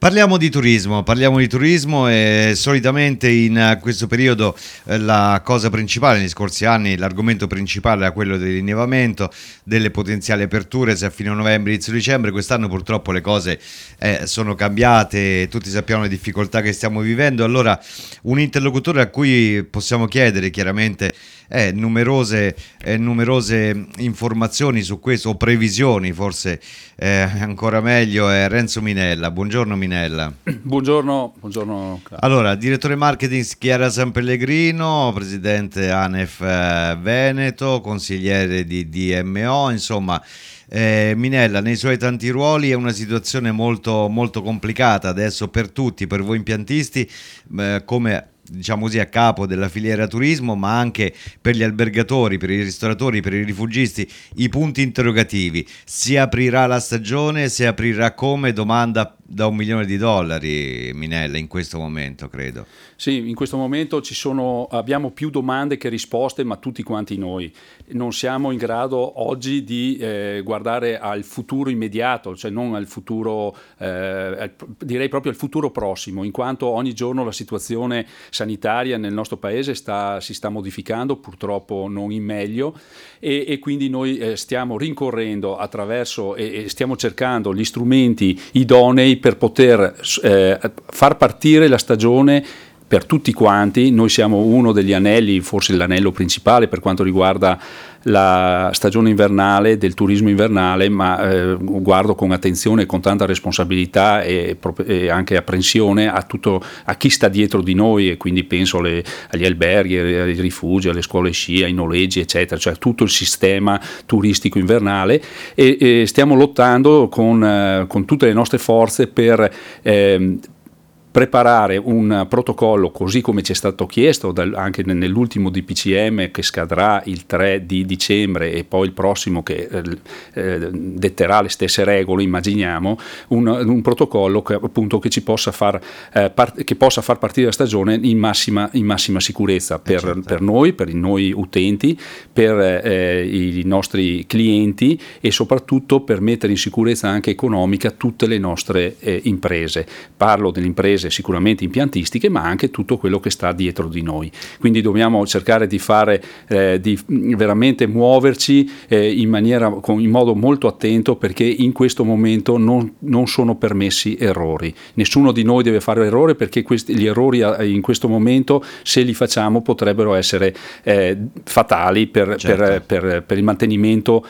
Parliamo di turismo e solitamente in questo periodo la cosa principale, negli scorsi anni l'argomento principale era quello dell'innevamento, delle potenziali aperture, se a fine novembre, inizio dicembre. Quest'anno purtroppo le cose sono cambiate, tutti sappiamo le difficoltà che stiamo vivendo. Allora un interlocutore a cui possiamo chiedere chiaramente numerose informazioni su questo, o previsioni forse ancora meglio, è Renzo Minella. Buongiorno Minella. Buongiorno. Allora, direttore marketing Chiara San Pellegrino, presidente ANEF Veneto, consigliere di DMO, insomma. Minella, nei suoi tanti ruoli è una situazione molto, molto complicata adesso per tutti, per voi impiantisti, come diciamo così a capo della filiera turismo, ma anche per gli albergatori, per i ristoratori, per i rifugisti. I punti interrogativi: si aprirà la stagione? Si aprirà come? Domanda da $1 milione, Minella, in questo momento credo. Sì, in questo momento abbiamo più domande che risposte, ma tutti quanti noi non siamo in grado oggi di guardare al futuro immediato, cioè non al futuro, direi proprio al futuro prossimo, in quanto ogni giorno la situazione sanitaria nel nostro paese si sta modificando, purtroppo non in meglio, e quindi noi stiamo rincorrendo attraverso e stiamo cercando gli strumenti idonei per poter far partire la stagione per tutti quanti. Noi siamo uno degli anelli, forse l'anello principale per quanto riguarda la stagione invernale, del turismo invernale, ma guardo con attenzione e con tanta responsabilità e anche apprensione a chi sta dietro di noi, e quindi penso agli alberghi, ai rifugi, alle scuole sci, ai noleggi, eccetera, cioè tutto il sistema turistico invernale, e stiamo lottando con tutte le nostre forze per preparare un protocollo così come ci è stato chiesto anche nell'ultimo DPCM che scadrà il 3 di dicembre, e poi il prossimo che detterà le stesse regole, immaginiamo, un protocollo che appunto che ci possa che possa far partire la stagione in massima sicurezza per noi, per i noi utenti, per i nostri clienti, e soprattutto per mettere in sicurezza anche economica tutte le nostre imprese. Parlo delle imprese sicuramente impiantistiche, ma anche tutto quello che sta dietro di noi. Quindi dobbiamo cercare di fare di veramente muoverci in modo molto attento, perché in questo momento non sono permessi errori. Nessuno di noi deve fare errori, perché gli errori in questo momento, se li facciamo, potrebbero essere fatali per il mantenimento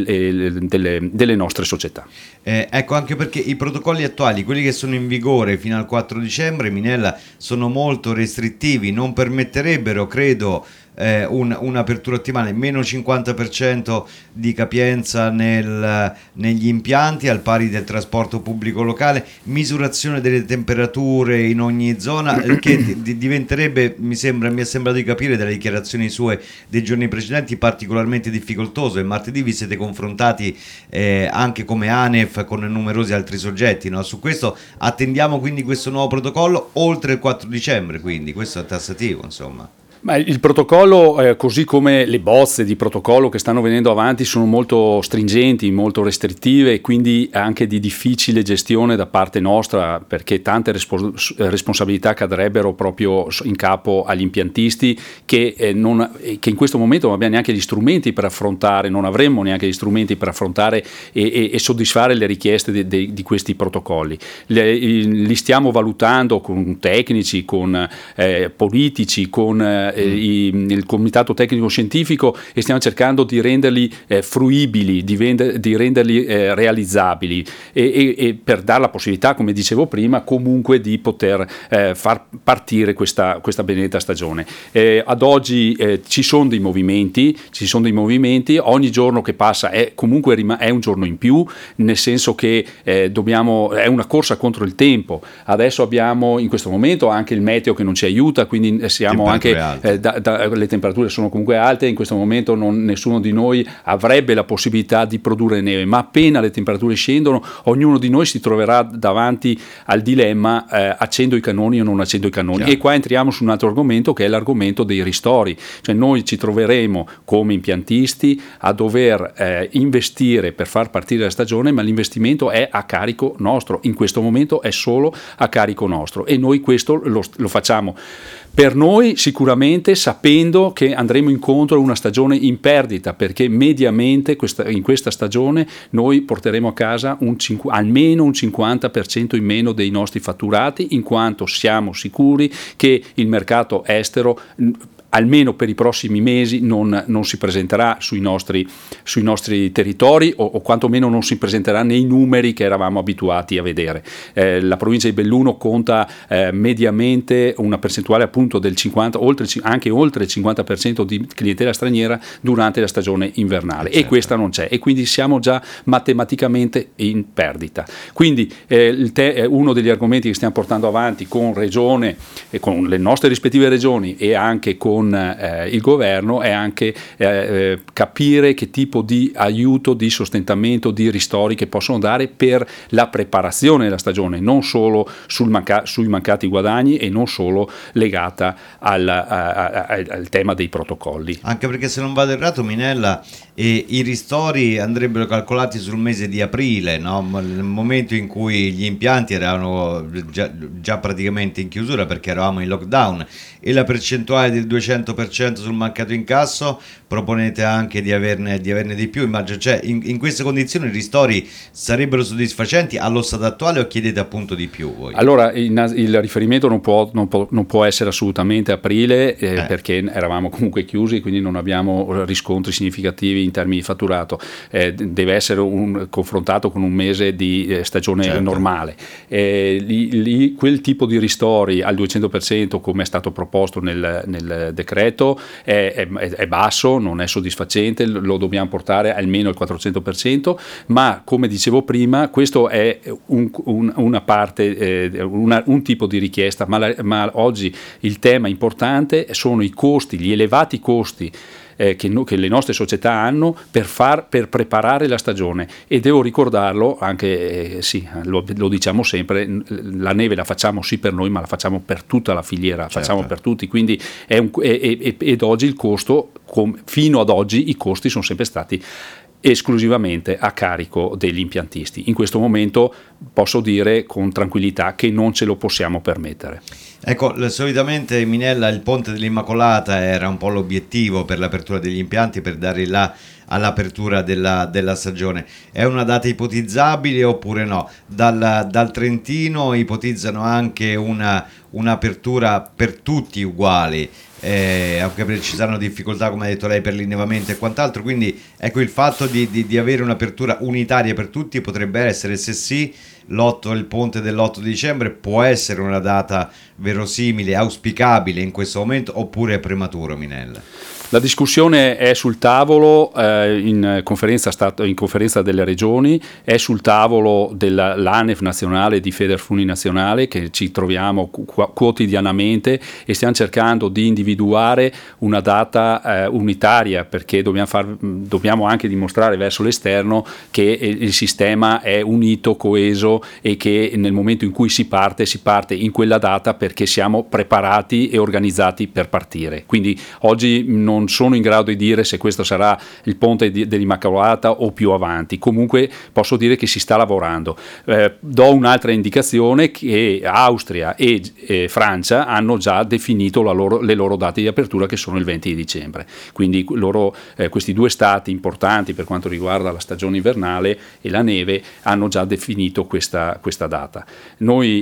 delle nostre società. Ecco, anche perché i protocolli attuali, quelli che sono in vigore fino al 4 dicembre, Minella, sono molto restrittivi, non permetterebbero, credo, un'apertura ottimale, meno 50% di capienza negli impianti, al pari del trasporto pubblico locale, misurazione delle temperature in ogni zona, che diventerebbe, mi è sembrato di capire dalle dichiarazioni sue dei giorni precedenti, particolarmente difficoltoso. E martedì vi siete confrontati anche come ANEF con numerosi altri soggetti, no? Su questo attendiamo quindi questo nuovo protocollo oltre il 4 dicembre, quindi questo è tassativo, insomma. Ma il protocollo, così come le bozze di protocollo che stanno venendo avanti, sono molto stringenti, molto restrittive, e quindi anche di difficile gestione da parte nostra, perché tante responsabilità cadrebbero proprio in capo agli impiantisti che in questo momento non abbiamo neanche gli strumenti per affrontare, non avremmo neanche gli strumenti per affrontare e soddisfare le richieste di questi protocolli. Li stiamo valutando con tecnici, con politici, con il comitato tecnico scientifico, e stiamo cercando di renderli fruibili, di renderli realizzabili, e per dare la possibilità, come dicevo prima, comunque di poter far partire questa benedetta stagione. Ad oggi ci sono dei movimenti, ogni giorno che passa è un giorno in più, nel senso che è una corsa contro il tempo. Adesso abbiamo in questo momento anche il meteo che non ci aiuta, quindi siamo anche le temperature sono comunque alte, in questo momento nessuno di noi avrebbe la possibilità di produrre neve, ma appena le temperature scendono ognuno di noi si troverà davanti al dilemma accendo i cannoni o non accendo i cannoni. Chiaro. E qua entriamo su un altro argomento, che è l'argomento dei ristori, cioè noi ci troveremo come impiantisti a dover investire per far partire la stagione, ma l'investimento è a carico nostro, in questo momento è solo a carico nostro, e noi questo lo facciamo per noi sicuramente, sapendo che andremo incontro a una stagione in perdita, perché mediamente in questa stagione noi porteremo a casa almeno un 50% in meno dei nostri fatturati, in quanto siamo sicuri che il mercato estero almeno per i prossimi mesi non si presenterà sui nostri territori, o quantomeno non si presenterà nei numeri che eravamo abituati a vedere. La provincia di Belluno conta mediamente una percentuale appunto del 50, anche oltre il 50% di clientela straniera durante la stagione invernale, certo. E questa non c'è, e quindi siamo già matematicamente in perdita. Quindi uno degli argomenti che stiamo portando avanti con Regione, con le nostre rispettive regioni e anche con il governo, è anche capire che tipo di aiuto, di sostentamento, di ristori che possono dare per la preparazione della stagione, non solo sui mancati guadagni e non solo legata al tema dei protocolli. Anche perché, se non vado errato, Minella, i ristori andrebbero calcolati sul mese di aprile, no? Nel momento in cui gli impianti erano già praticamente in chiusura perché eravamo in lockdown, e la percentuale del 200% sul mancato incasso, proponete anche di averne di più, immagino. Cioè, in queste condizioni i ristori sarebbero soddisfacenti allo stato attuale, o chiedete appunto di più voi? Allora, il riferimento non può essere assolutamente aprile, perché eravamo comunque chiusi, quindi non abbiamo riscontri significativi in termini di fatturato. Deve essere confrontato con un mese di stagione, certo, normale. Quel tipo di ristori al 200%, come è stato proposto nel decreto, è basso, non è soddisfacente, lo dobbiamo portare almeno al 400%, ma come dicevo prima, questo è una parte, un tipo di richiesta, ma oggi il tema importante sono i costi, gli elevati costi che le nostre società hanno per preparare la stagione. E devo ricordarlo anche, lo diciamo sempre, la neve la facciamo sì per noi, ma la facciamo per tutta la filiera, la facciamo per tutti, quindi ed oggi il costo, fino ad oggi i costi sono sempre stati esclusivamente a carico degli impiantisti. In questo momento posso dire con tranquillità che non ce lo possiamo permettere. Ecco, solitamente, Minella, il Ponte dell'Immacolata era un po' l'obiettivo per l'apertura degli impianti, per dare all'apertura della stagione. È una data ipotizzabile oppure no? Dal Trentino ipotizzano anche un'apertura per tutti uguali, anche perché ci saranno difficoltà, come ha detto lei, per l'innevamento e quant'altro, quindi ecco, il fatto di avere un'apertura unitaria per tutti potrebbe essere, se sì, il ponte dell'8 dicembre può essere una data verosimile, auspicabile in questo momento, oppure è prematuro, Minella? La discussione è sul tavolo in conferenza delle regioni, è sul tavolo dell'ANEF nazionale, di Federfuni nazionale, che ci troviamo quotidianamente, e stiamo cercando di individuare una data unitaria, perché dobbiamo anche dimostrare verso l'esterno che il sistema è unito, coeso, e che nel momento in cui si parte in quella data perché siamo preparati e organizzati per partire. Quindi oggi non sono in grado di dire se questo sarà il ponte dell'Immacolata o più avanti. Comunque posso dire che si sta lavorando. Do un'altra indicazione, che Austria e Francia hanno già definito le loro date di apertura, che sono il 20 di dicembre. Quindi questi due stati importanti per quanto riguarda la stagione invernale e la neve hanno già definito questa data. Noi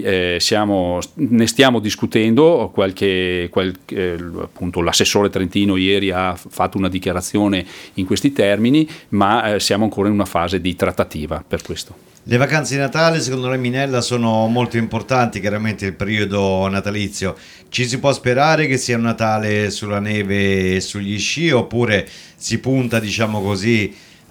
ne stiamo discutendo, appunto l'assessore trentino ieri ha fatto una dichiarazione in questi termini, ma siamo ancora in una fase di trattativa per questo. Le vacanze di Natale, secondo lei, Minella, sono molto importanti, chiaramente il periodo natalizio. Ci si può sperare che sia un Natale sulla neve e sugli sci, oppure si punta, diciamo così,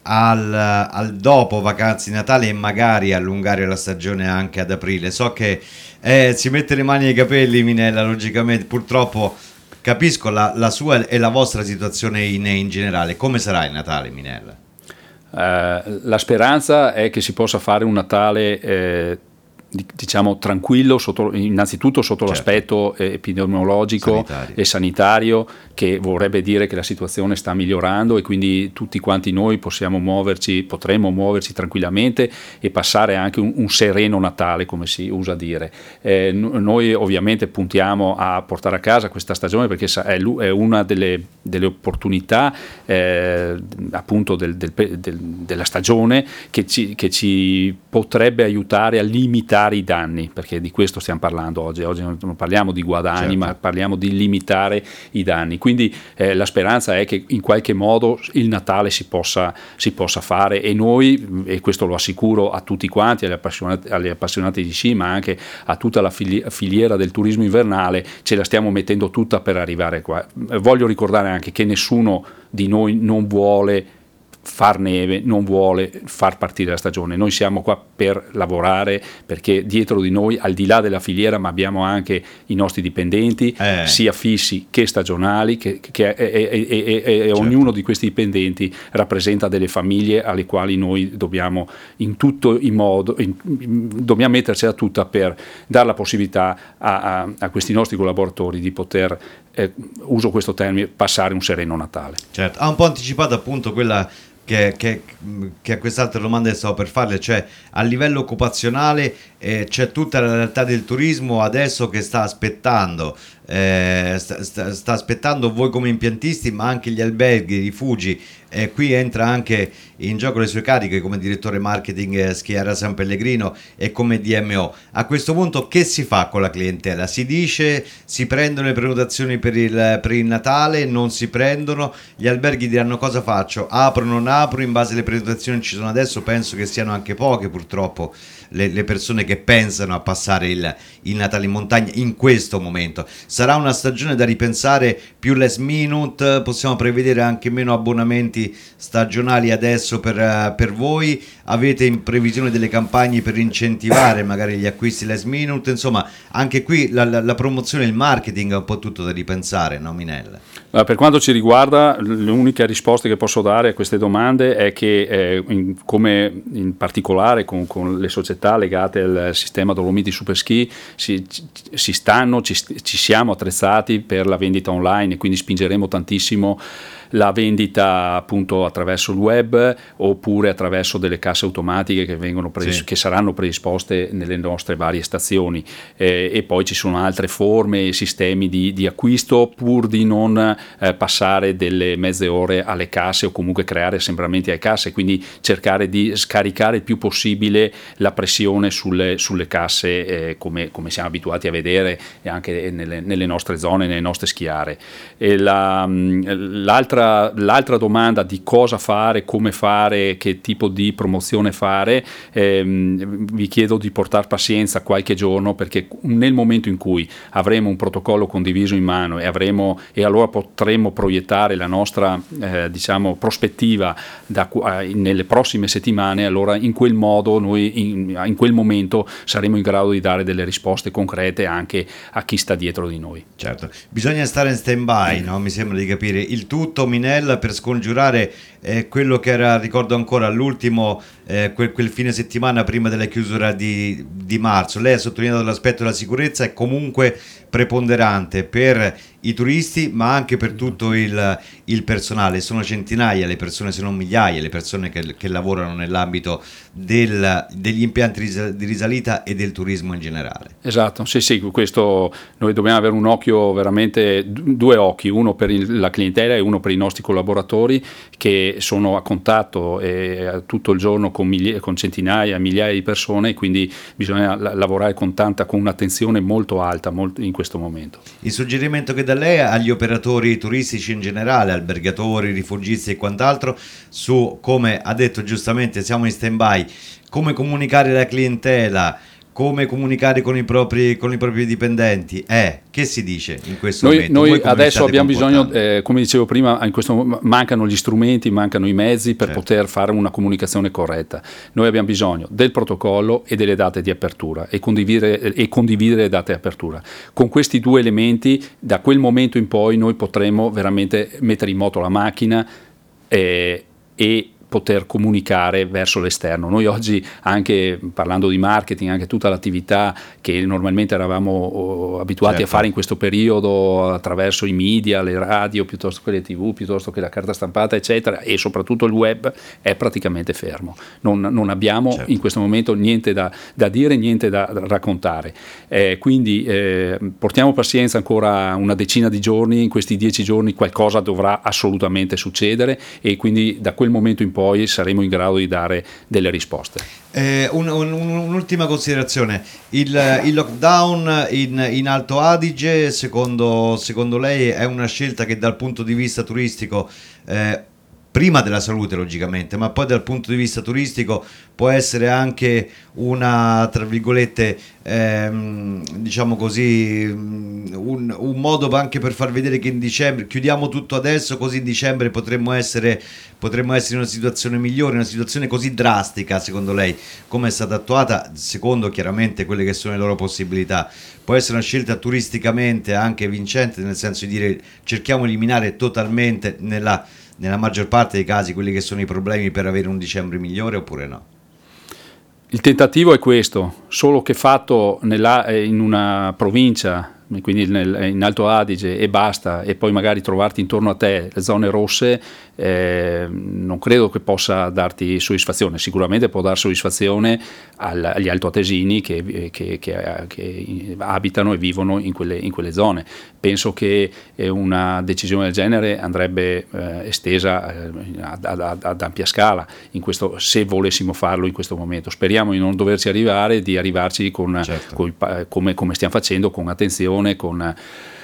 al dopo vacanze di Natale e magari allungare la stagione anche ad aprile? So che si mette le mani ai capelli, Minella, logicamente, purtroppo capisco la sua e la vostra situazione in generale. Come sarà il Natale, Minella? La speranza è che si possa fare un Natale diciamo tranquillo, innanzitutto sotto l'aspetto epidemiologico e sanitario, che vorrebbe dire che la situazione sta migliorando e quindi tutti quanti noi potremmo muoverci tranquillamente e passare anche un sereno Natale, come si usa dire. Noi ovviamente puntiamo a portare a casa questa stagione perché è una delle opportunità appunto della stagione che ci potrebbe aiutare a limitare i danni, perché di questo stiamo parlando oggi non parliamo di guadagni, certo, ma parliamo di limitare i danni. Quindi la speranza è che in qualche modo il Natale si possa fare, e noi, e questo lo assicuro a tutti quanti, agli appassionati di sci, ma anche a tutta la filiera del turismo invernale, ce la stiamo mettendo tutta per arrivare qua. Voglio ricordare anche che nessuno di noi non vuole far neve, non vuole far partire la stagione. Noi siamo qua per lavorare, perché dietro di noi, al di là della filiera, ma abbiamo anche i nostri dipendenti, sia fissi che stagionali, e ognuno di questi dipendenti rappresenta delle famiglie alle quali noi dobbiamo dobbiamo metterci a tutta per dare la possibilità a questi nostri collaboratori di poter, uso questo termine, passare un sereno Natale. Certo, ha un po' anticipato appunto quella che a quest'altra domanda che stavo per farle, cioè a livello occupazionale c'è tutta la realtà del turismo adesso che sta aspettando voi come impiantisti, ma anche gli alberghi, i rifugi. Qui entra anche in gioco le sue cariche come direttore marketing Schiera San Pellegrino e come DMO. A questo punto che si fa con la clientela? Si dice, si prendono le prenotazioni per il Natale, non si prendono, gli alberghi diranno cosa faccio? Apro, non apro, in base alle prenotazioni ci sono adesso, penso che siano anche poche purtroppo le persone che pensano a passare il Natale in montagna in questo momento. Sarà una stagione da ripensare, più last minute, possiamo prevedere anche meno abbonamenti stagionali adesso per voi, avete in previsione delle campagne per incentivare magari gli acquisti last minute, insomma anche qui la promozione e il marketing è un po' tutto da ripensare, no Minella? Per quanto ci riguarda, l'unica risposta che posso dare a queste domande è che come in particolare con le società legate al sistema Dolomiti Superski ci siamo attrezzati per la vendita online, e quindi spingeremo tantissimo la vendita appunto attraverso il web oppure attraverso delle casse automatiche che saranno predisposte nelle nostre varie stazioni, e poi ci sono altre forme e sistemi di acquisto, pur di non passare delle mezze ore alle casse o comunque creare assembramenti alle casse, quindi cercare di scaricare il più possibile la pressione sulle casse, come siamo abituati a vedere anche nelle nostre zone, nelle nostre schiare. E l'altra domanda di cosa fare, come fare, che tipo di promozione fare, vi chiedo di portare pazienza qualche giorno, perché nel momento in cui avremo un protocollo condiviso in mano e allora potremo proiettare la nostra diciamo prospettiva nelle prossime settimane, allora in quel modo noi in quel momento saremo in grado di dare delle risposte concrete anche a chi sta dietro di noi. Certo, bisogna stare in stand by, no? Mi sembra di capire il tutto, Minella, per scongiurare quello che era, ricordo ancora, l'ultimo quel fine settimana prima della chiusura di marzo. Lei ha sottolineato l'aspetto della sicurezza, è comunque preponderante per i turisti ma anche per tutto il personale. Sono centinaia le persone, se non migliaia, le persone che lavorano nell'ambito degli impianti di risalita e del turismo in generale. Esatto, sì, questo noi dobbiamo avere un occhio, veramente due occhi, uno per la clientela e uno per i nostri collaboratori, che sono a contatto tutto il giorno con centinaia, migliaia di persone, e quindi bisogna lavorare con un'attenzione molto alta in questo momento. Il suggerimento che da lei agli operatori turistici in generale, albergatori, rifugisti e quant'altro, su come ha detto giustamente siamo in stand by, come comunicare alla clientela, come comunicare con i propri dipendenti. Che si dice in questo momento? Noi adesso abbiamo bisogno, come dicevo prima, mancano gli strumenti, mancano i mezzi per poter fare una comunicazione corretta. Noi abbiamo bisogno del protocollo e delle date di apertura e condividere le date di apertura. Con questi due elementi, da quel momento in poi, noi potremo veramente mettere in moto la macchina e poter comunicare verso l'esterno. Noi oggi, anche parlando di marketing, anche tutta l'attività che normalmente eravamo abituati a fare in questo periodo attraverso i media, le radio, piuttosto che le TV, piuttosto che la carta stampata, eccetera, e soprattutto il web, è praticamente fermo. Non abbiamo in questo momento niente da dire, niente da raccontare. Quindi portiamo pazienza ancora una decina di giorni. In questi 10 giorni qualcosa dovrà assolutamente succedere, e quindi da quel momento in poi saremo in grado di dare delle risposte. Un'ultima considerazione: il lockdown in Alto Adige, secondo lei, è una scelta che dal punto di vista turistico, prima della salute logicamente, ma poi dal punto di vista turistico può essere anche una, tra virgolette, diciamo così, un modo anche per far vedere che in dicembre chiudiamo tutto adesso, così in dicembre potremmo essere in una situazione migliore, una situazione così drastica, secondo lei, come è stata attuata, secondo chiaramente quelle che sono le loro possibilità, può essere una scelta turisticamente anche vincente, nel senso di dire cerchiamo di eliminare totalmente nella maggior parte dei casi quelli che sono i problemi per avere un dicembre migliore, oppure no? Il tentativo è questo, solo che fatto in una provincia, quindi in Alto Adige, e basta, e poi magari trovarti intorno a te le zone rosse, non credo che possa darti soddisfazione. Sicuramente può dar soddisfazione agli altoatesini che abitano e vivono in quelle zone. Penso che una decisione del genere andrebbe estesa ad ampia scala, se volessimo farlo in questo momento. Speriamo di non doverci arrivare, di arrivarci come stiamo facendo, con attenzione, con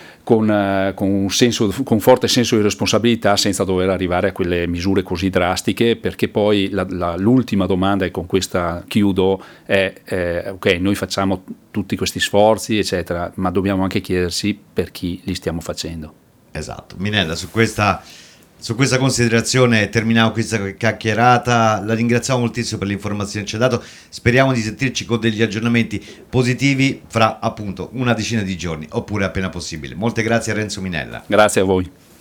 un forte senso di responsabilità, senza dover arrivare a quelle misure così drastiche, perché poi l'ultima domanda, e con questa chiudo, è ok, noi facciamo tutti questi sforzi eccetera, ma dobbiamo anche chiedersi per chi li stiamo facendo. Esatto. Minella, su questa considerazione terminiamo questa chiacchierata. La ringraziamo moltissimo per le informazioni che ci ha dato. Speriamo di sentirci con degli aggiornamenti positivi fra appunto una decina di giorni, oppure appena possibile. Molte grazie a Renzo Minella. Grazie a voi.